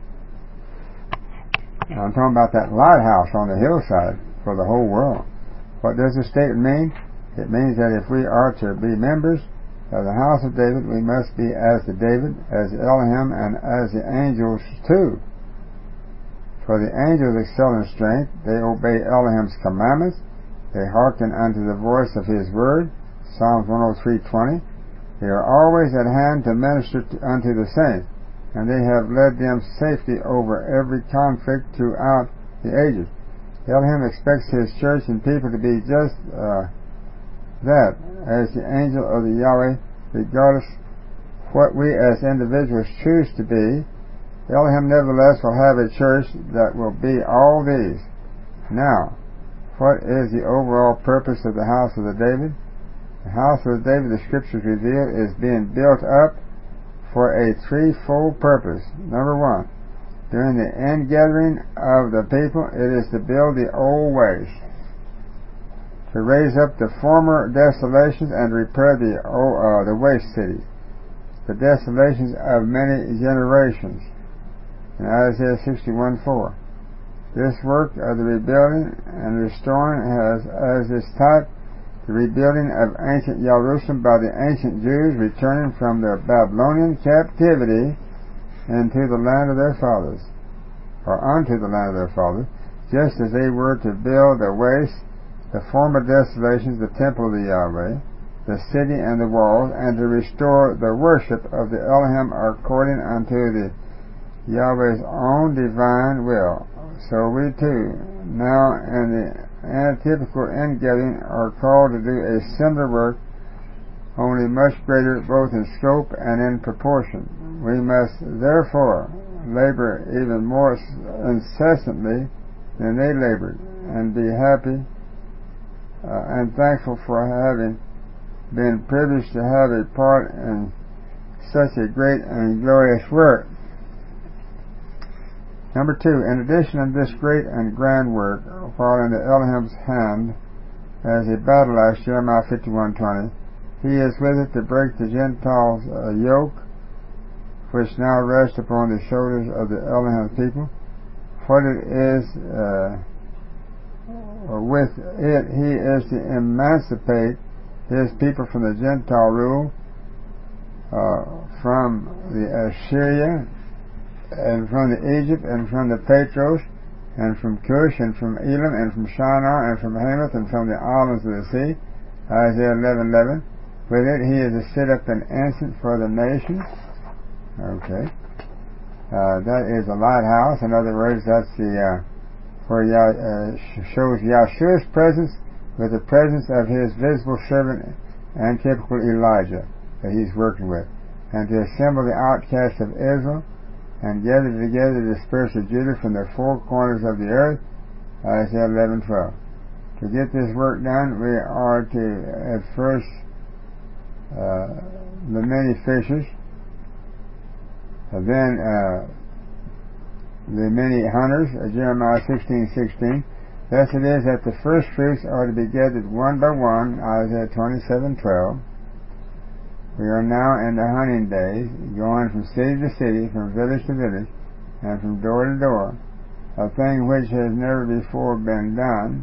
I'm talking about that lighthouse on the hillside for the whole world. What does this statement mean? It means that if we are to be members of the house of David, we must be as the David, as the Elohim, and as the angels too. For the angels excel in strength, they obey Elohim's commandments, they hearken unto the voice of his word, Psalms one oh three twenty. They are always at hand to minister to, unto the saints, and they have led them safely over every conflict throughout the ages. Elohim expects his church and people to be just uh, that, as the angel of the Yahweh, regardless what we as individuals choose to be. Elohim nevertheless will have a church that will be all these. Now, what is the overall purpose of the house of the David? The house of the David, the scriptures reveal, is being built up for a threefold purpose. Number one, during the ingathering of the people, it is to build the old ways, to raise up the former desolations and repair the old, uh, the waste cities, the desolations of many generations. In Isaiah sixty-one four. This work of the rebuilding and restoring has as its type the rebuilding of ancient Jerusalem by the ancient Jews returning from their Babylonian captivity into the land of their fathers, or unto the land of their fathers, just as they were to build the waste, the former desolations, the temple of the Yahweh. the city and the walls, and to restore the worship of the Elohim according unto the Yahweh's own divine will. So we too, now in the antitypical ingathering, are called to do a similar work, only much greater both in scope and in proportion. We must therefore labor even more incessantly than they labored, and be happy uh, and thankful for having been privileged to have a part in such a great and glorious work. Number two, in addition to this great and grand work, while in the Elohim's hand as a battle axe, Jeremiah fifty-one twenty, he is with it to break the Gentiles' uh, yoke, which now rests upon the shoulders of the Elohim people. What it is, uh, with it, he is to emancipate his people from the Gentile rule, uh, from the Assyria, and from the Egypt, and from the Petros, and from Cush, and from Elam, and from Shinar, and from Hamath, and from the islands of the sea. Isaiah eleven eleven. With it he is to set up an ensign for the nations. Okay. Uh, that is a lighthouse. In other words, that's the uh, where Yah, uh, shows Yahshua's presence with the presence of his visible servant and typical Elijah that he's working with, and to assemble the outcasts of Israel and gather together the dispersed of Judah from the four corners of the earth. Isaiah eleven twelve. To get this work done, we are to at first uh, the many fishers, and then uh, the many hunters, uh, Jeremiah sixteen sixteen. Thus it is that the first fruits are to be gathered one by one, Isaiah twenty-seven twelve. We are now in the hunting days, going from city to city, from village to village, and from door to door, a thing which has never before been done.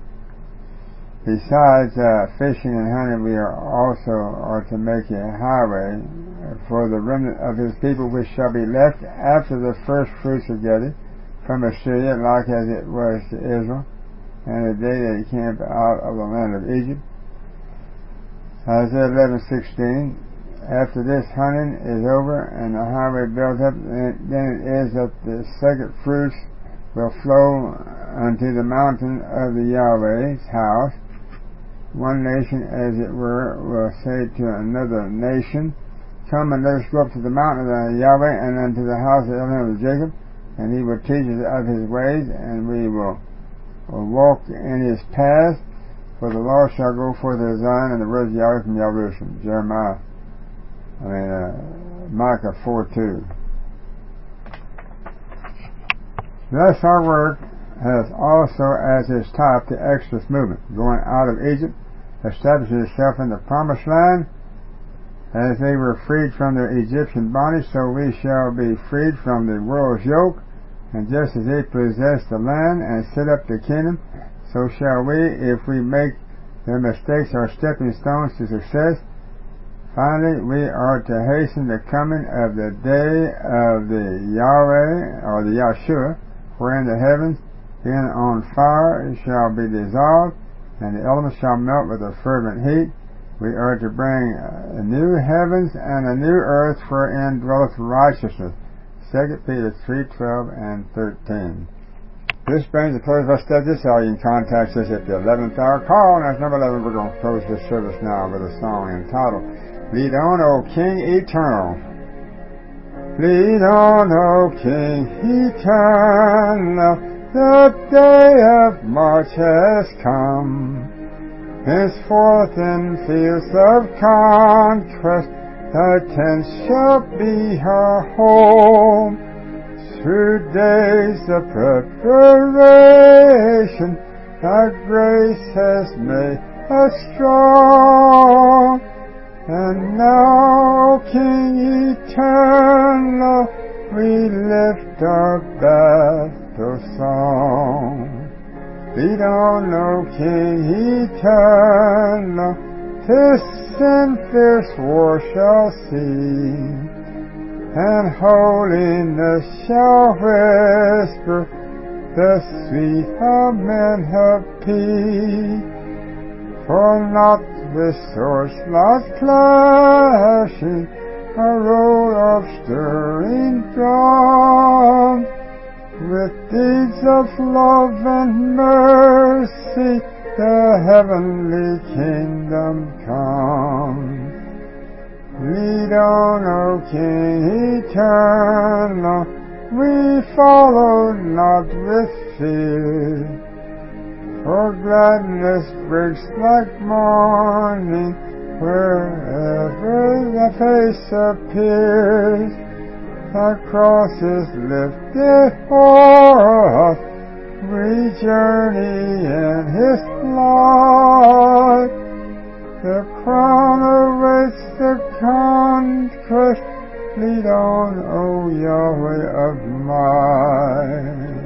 Besides uh, fishing and hunting, we are also are to make a highway for the remnant of his people, which shall be left after the first fruits are gathered from Assyria, like as it was to Israel, and the day they came out of the land of Egypt. Isaiah eleven sixteen. After this hunting is over and the highway built up, then it is that the second fruits will flow unto the mountain of the Yahweh's house. One nation, as it were, will say to another nation, Come and let us go up to the mountain of the Yahweh and unto the house of Elohim of Jacob, and he will teach us of his ways, and we will, will walk in his paths. For the law shall go forth of Zion, and the words of Yahweh from Jerusalem. Jeremiah, I mean, uh, Micah four two. Thus our work has also as its type the Exodus movement, going out of Egypt, establishes itself in the Promised Land. As they were freed from their Egyptian bondage, so we shall be freed from the world's yoke. And just as they possess the land and set up the kingdom, so shall we, if we make their mistakes our stepping stones to success. Finally, we are to hasten the coming of the day of the Yahweh, or the Yahshua, wherein the heavens, being on fire, shall be dissolved, and the elements shall melt with a fervent heat. We are to bring uh, new heavens and a new earth wherein dwelleth righteousness. Second Peter three twelve and thirteen. This brings the close of our study this hour. You can contact us at the eleventh hour. Call, and that's number eleven. We're going to close this service now with a song entitled, Lead on, O King Eternal. Lead on, O King Eternal. The day of March has come. Henceforth in fields of conquest, thy tent shall be our home. Through days of preparation, thy grace has made us strong. And now, King Eternal, we lift our battle song. Lead on, O King Eternal, this in fierce war shall see, and holiness shall whisper the sweet amen of peace. For not with sword slats clashing, a roll of stirring drum, with deeds of love and mercy, the heavenly kingdom come. Lead on, O King eternal, we follow not with fear, for gladness breaks like morning wherever the face appears. The cross is lifted forth, we journey in His blood. The crown awaits the conquest. Lead on, O Yahweh of might.